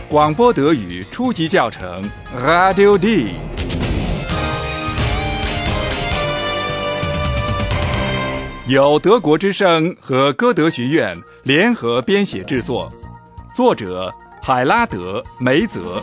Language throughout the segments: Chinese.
广播德语初级教程 Radio D， 由德国之声和歌德学院联合编写制作，作者海拉德·梅泽。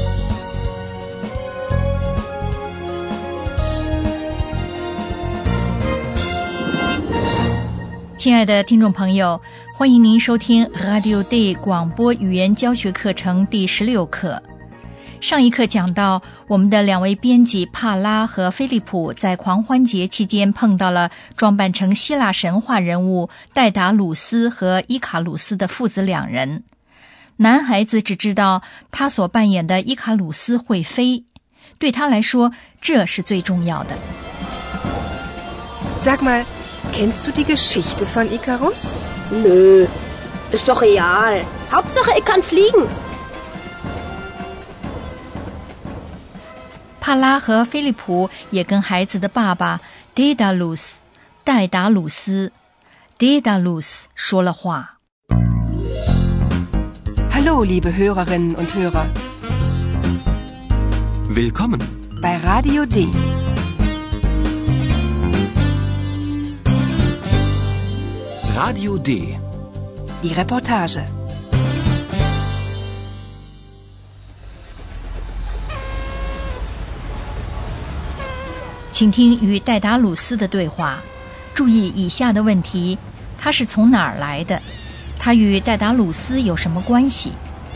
亲爱的听众朋友，欢迎您收听 Radio Day 广播语言教学课程第16课。上一课讲到，我们的两位编辑帕拉和菲利普在狂欢节期间碰到了装扮成希腊神话人物戴达鲁斯和伊卡鲁斯的父子两人。男孩子只知道他所扮演的伊卡鲁斯会飞，对他来说，这是最重要的。 Sag mal,Kennst du die Geschichte von Ikarus? Nö, ist doch real. Hauptsache, ich kann fliegen. 帕拉和菲利普也跟孩子的爸爸 Daedalus 戴达鲁斯 Daedalus 说了话。 Hallo, liebe Hörerinnen und Hörer. Willkommen bei Radio D.Radio D. Die Reportage. 请听与戴达鲁斯的对话，注意以下的问题：他是从哪儿来的？他与戴达鲁斯有什么关系？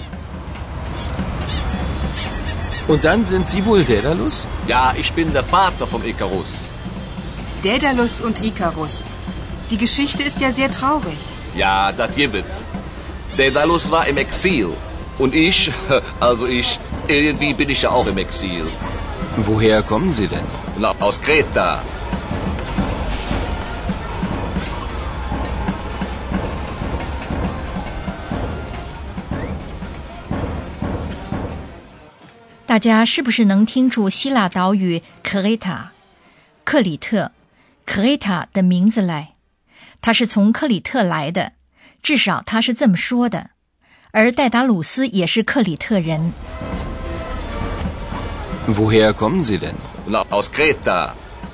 Und dann sind Sie wohl Daedalus? Ja, ich bin der Vater von Ikarus. Daedalus und Ikarus.Die Geschichte ist ja sehr traurig. Ja, das gibt. Daedalus war im Exil. Und ich, irgendwie bin ich ja auch im Exil. Woher kommen Sie denn? Na, aus Kreta. 大家是不是能听出希腊岛屿 Kreta 克里特 Kreta 的名字来？他是从克里特来的，至少他是这么说的。而戴达鲁斯也是克里特人。 Woher kommen Sie denn? Na, aus Kreta.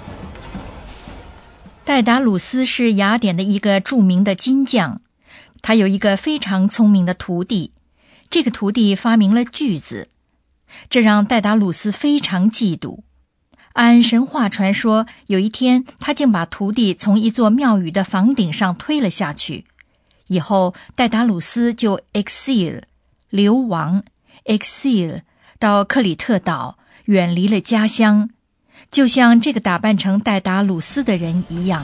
戴达鲁斯是雅典的一个著名的金匠，他有一个非常聪明的徒弟，这个徒弟发明了锯子，这让戴达鲁斯非常嫉妒。按神话传说，有一天他竟把徒弟从一座庙宇的房顶上推了下去。以后戴达鲁斯就 exil 流亡 exil 到克里特岛，远离了家乡，就像这个打扮成戴达鲁斯的人一样。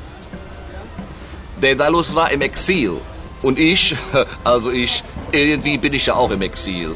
Daedalus war im Exil. Und ich, irgendwie bin ich ja auch im Exil.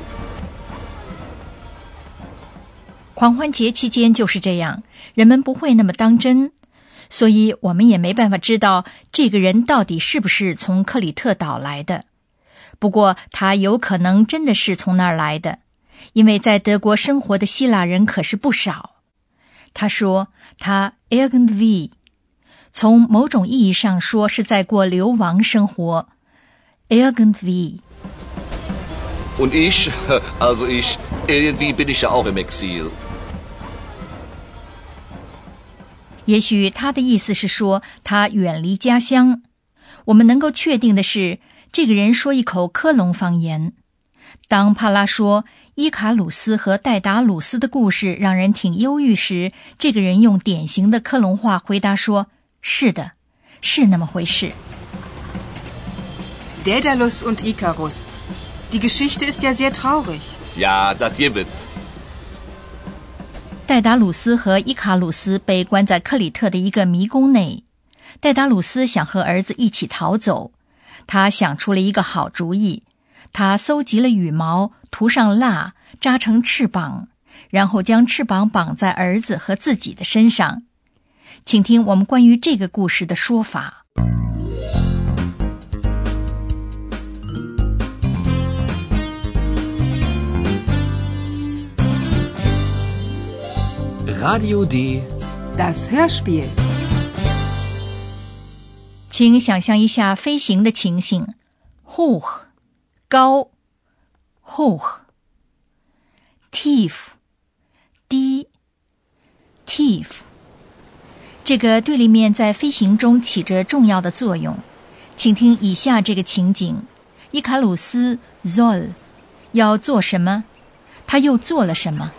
狂欢节期间就是这样，人们不会那么当真，所以我们也没办法知道这个人到底是不是从克里特岛来的。不过他有可能真的是从那儿来的，因为在德国生活的希腊人可是不少。他说他 irgendwie 从某种意义上说是在过流亡生活 irgendwie。 Und ich, irgendwie bin ich ja auch im Exil. 也许他的意思是说他远离家乡。我们能够确定的是，这个人说一口科隆方言。当帕拉说伊卡鲁斯和戴达鲁斯的故事让人挺忧郁时，这个人用典型的科隆话回答说，是的，是那么回事。 Daedalus und Ikarus.Die Geschichte ist ja sehr traurig. Ja, das gibt. 戴达鲁斯和伊卡鲁斯被关在克里特的一个迷宫内。戴达鲁斯想和儿子一起逃走，他想出了一个好主意。他搜集了羽毛，涂上蜡，扎成翅膀，然后将翅膀绑在儿子和自己的身上。请听我们关于这个故事的说法。 Radio D. Das Hörspiel. 请想象一下飞行的情形。hoch 高 hoch tief 低 tief 这个对立面在飞行中起着重要的作用。请听以下这个情景，伊卡鲁斯 soll 要做什么，他又做了什么。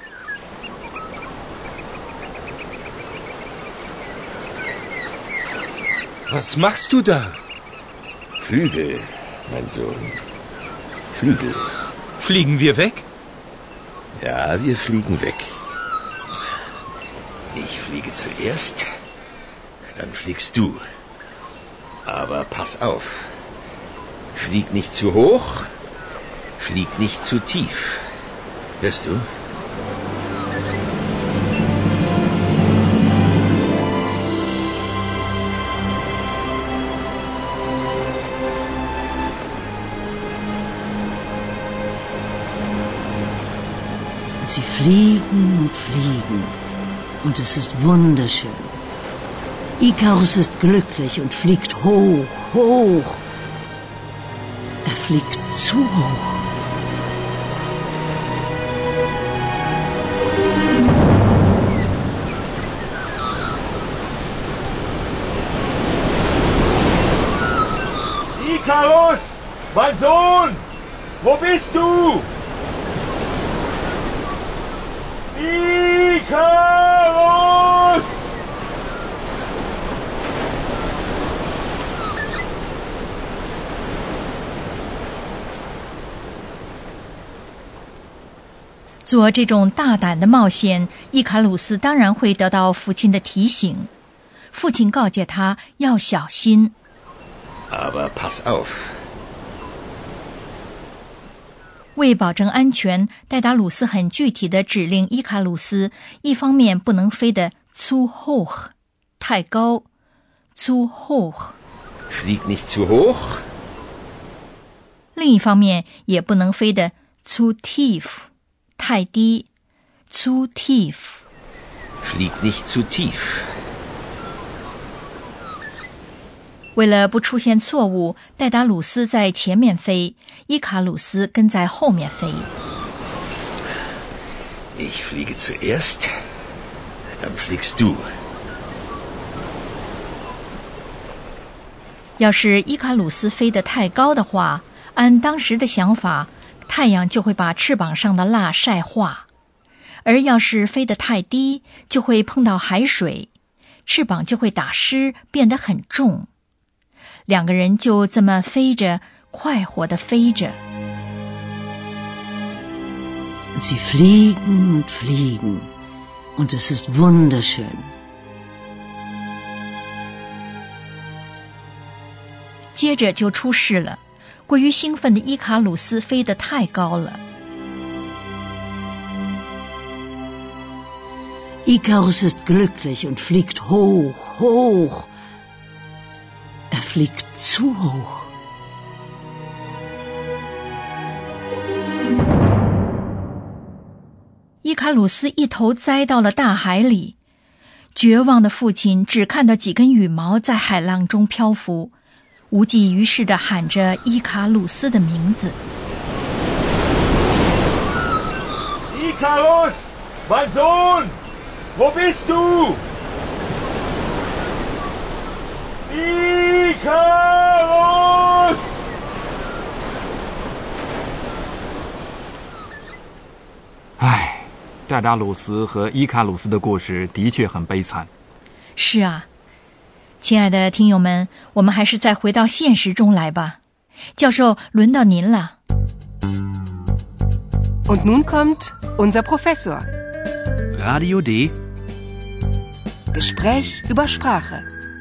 Was machst du da? Flügel, mein Sohn. Flügel. Fliegen wir weg? Ja, wir fliegen weg. Ich fliege zuerst, dann fliegst du. Aber pass auf. Flieg nicht zu hoch, flieg nicht zu tief. Hörst du? Sie fliegen und fliegen, und es ist wunderschön. Ikarus ist glücklich und fliegt hoch, hoch. Er fliegt zu hoch. Ikarus, mein Sohn! Wo bist du? Ikarus! 做这种大胆的冒险，伊卡鲁斯当然会得到父亲的提醒。父亲告诫他要小心。 Aber pass auf. 为保证安全，戴达鲁斯很具体地指令伊卡鲁斯，一方面不能飞得 zu hoch 太高 zu hoch Flieg nicht zu hoch. 另一方面也不能飞得 zu tief 太低 zu tief Flieg nicht zu tief. 为了不出现错误，戴达鲁斯在前面飞，伊卡鲁斯跟在后面飞。 Ich fliege zuerst, dann fliegst du. 要是伊卡鲁斯飞得太高的话，按当时的想法，太阳就会把翅膀上的蜡晒化；而要是飞得太低，就会碰到海水，翅膀就会打湿，变得很重。两个人就这么飞着，快活地飞着。 Sie fliegen und fliegen, und es ist wunderschön. 接着就出事了，过于兴奋的伊卡鲁斯飞得太高了。 Ikarus ist glücklich und fliegt hoch, hoch. Er fliegt zu hoch. 伊卡鲁斯一头栽到了大海里，绝望的父亲只看到几根羽毛在海浪中漂浮，无济于事地喊着伊卡鲁斯的名字。 Ikarus, mein Sohn! Wo bist du? Ikarus! 唉，戴达鲁斯和伊卡鲁斯的故事的确很悲惨。 是啊，亲爱的听友们，我们还是再回到现实中来吧。教授，轮到您了。 Und nun kommt unser Professor. Radio D. Gespräch über Sprache.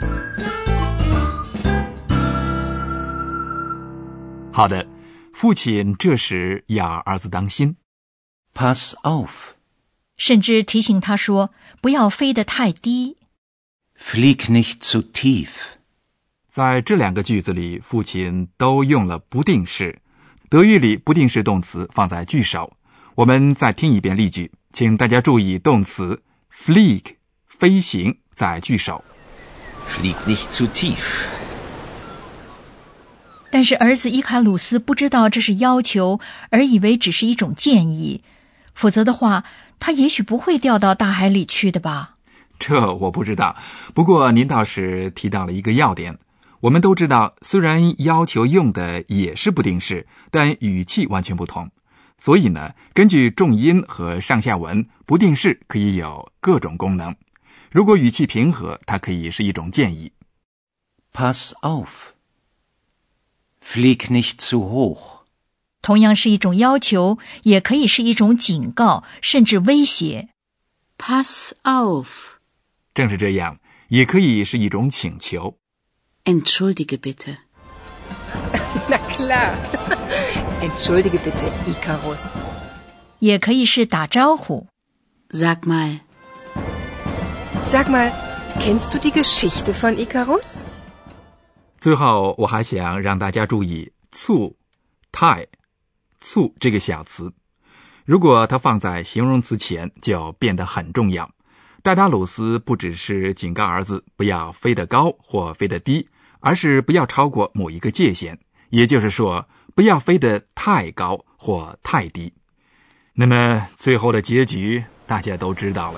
好的，父亲这时要儿子当心。 Pass auf. 甚至提醒他说，不要飞得太低。 Flieg nicht zu tief. 在这两个句子里，父亲都用了不定式。德语里不定式动词放在句首。我们再听一遍例句，请大家注意动词 flieg 飞行在句首。 Flieg nicht zu tief. 但是儿子伊卡鲁斯不知道这是要求，而以为只是一种建议，否则的话，他也许不会掉到大海里去的吧？ 这我不知道，不过您倒是提到了一个要点。我们都知道，虽然要求用的也是不定式，但语气完全不同。所以呢，根据重音和上下文，不定式可以有各种功能。如果语气平和，它可以是一种建议。 Pass auf. Flieg nicht zu hoch. 同样是一种要求，也可以是一种警告，甚至威胁。 Pass auf. 正是这样，也可以是一种请求。 Entschuldige bitte. Na klar. Entschuldige bitte, Ikarus. 也可以是打招呼。 Sag mal. Sag mal, kennst du die Geschichte von Ikarus? 最后，我还想让大家注意促、太、促这个小词。如果它放在形容词前，就变得很重要。戴达鲁斯不只是警告儿子不要飞得高或飞得低，而是不要超过某一个界限，也就是说，不要飞得太高或太低。那么最后的结局大家都知道了。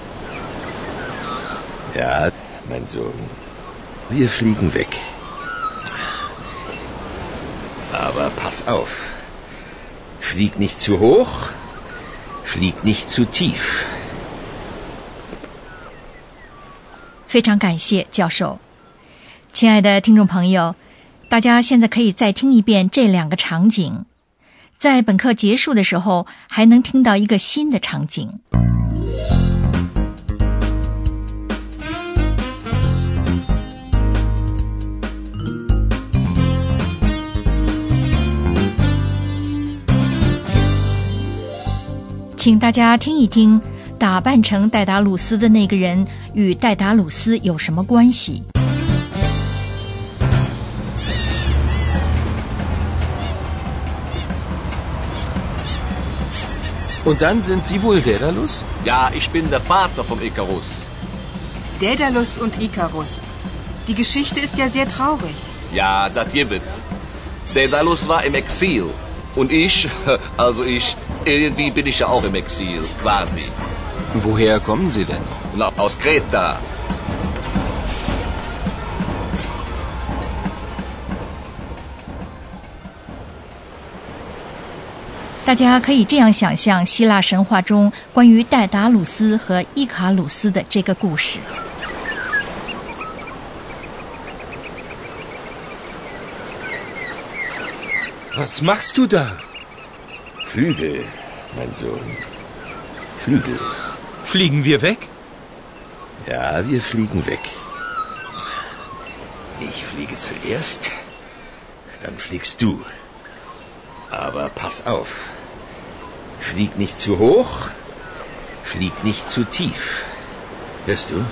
Ja, mein Sohn, wir fliegen weg. Aber pass auf. Flieg nicht zu hoch, flieg nicht zu tief. 非常感谢教授。亲爱的听众朋友，大家现在可以再听一遍这两个场景，在本课结束的时候还能听到一个新的场景。请大家听一听，打扮成戴达鲁斯的那个人与戴达鲁斯有什么关系 ？Und dann sind Sie wohl Daedalus? Ja, ich bin der Vater vom Ikarus. Daedalus und Ikarus. Die Geschichte ist ja sehr traurig. Ja, das gibt's. Daedalus war im Exil. Und ich, irgendwie bin ich ja auch im Exil, quasi. Woher kommen Sie denn? Na, aus Kreta. 大家可以这样想象希腊神话中关于戴达鲁斯和伊卡鲁斯的这个故事。 Was machst du da? Flügel, mein Sohn. Flügel. Fliegen wir weg? Ja, wir fliegen weg. Ich fliege zuerst, dann fliegst du. Aber pass auf. Flieg nicht zu hoch, flieg nicht zu tief. Hörst du?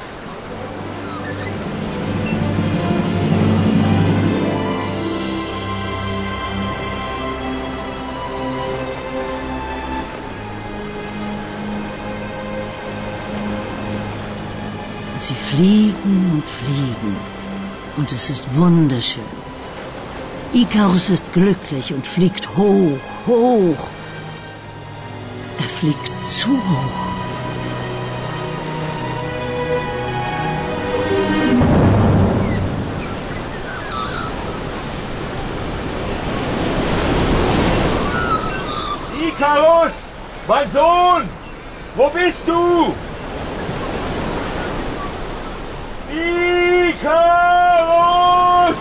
Sie fliegen und fliegen. Und es ist wunderschön. Ikarus ist glücklich und fliegt hoch, hoch. Er fliegt zu hoch. Ikarus! Mein Sohn! Wo bist du? Ikarus!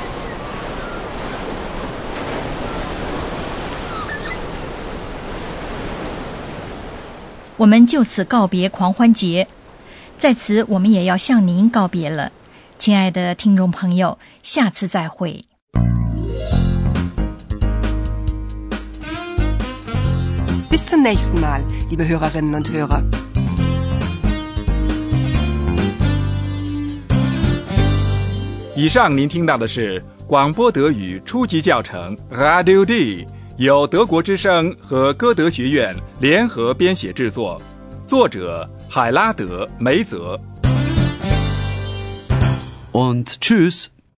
我们就此告别狂欢节，在此我们也要向您告别了，亲爱的听众朋友，下次再会。 Bis zum nächsten Mal, liebe Hörerinnen und Hörer. 以上您听到的是广播德语初级教程 Radio D， 由德国之声和歌德学院联合编写制作，作者海拉德·梅泽。 Und tschüss.